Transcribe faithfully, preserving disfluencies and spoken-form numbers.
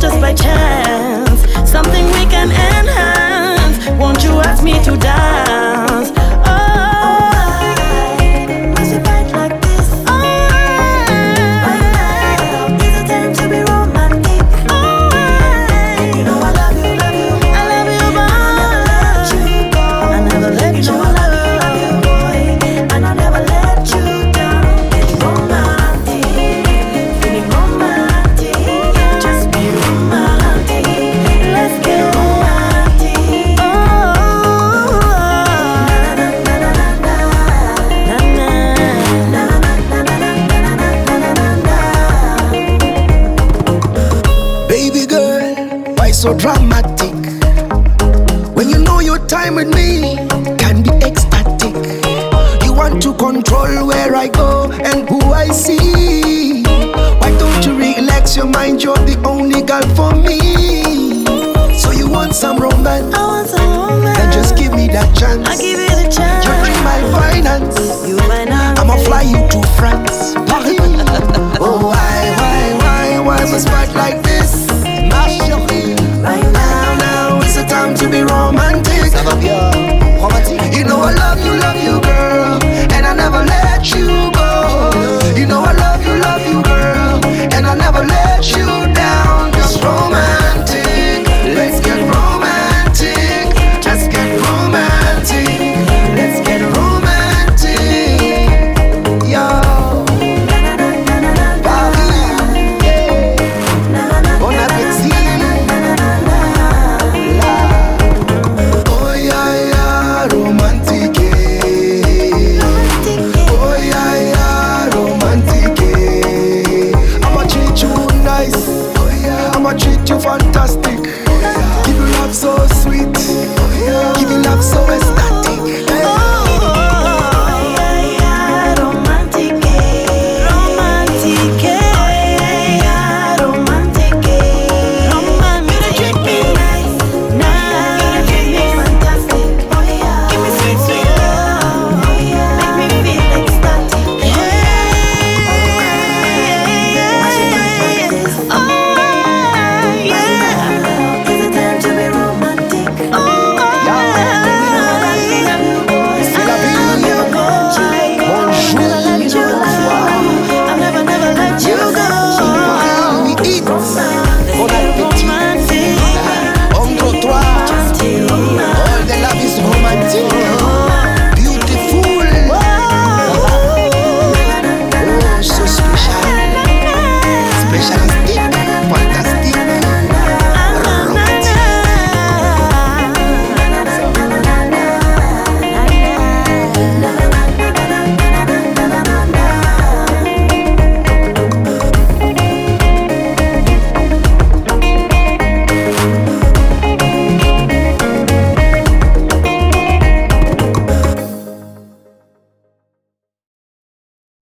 just by chance. Something we can enhance. Won't you ask me to dance? So dramatic. When you know your time with me can be ecstatic. You want to control where I go and who I see. Why don't you relax your mind? You're the only girl for me. So you want some romance? I want some romance. Then just give me that chance. I give you the chance. You bring my finance. You and I. I'ma fly you to France, Paris. Oh why, why, why, why must fight like this? Right now, now it's the time to be romantic. You know I love you, love you, girl, and I never let you go. You know I love you, love you, girl, and I never let you down. Just romantic, let's get romantic. Just get romantic, let's get romantic. Yo. I'ma treat you fantastic. Give you love so sweet. Give you love so ecstatic.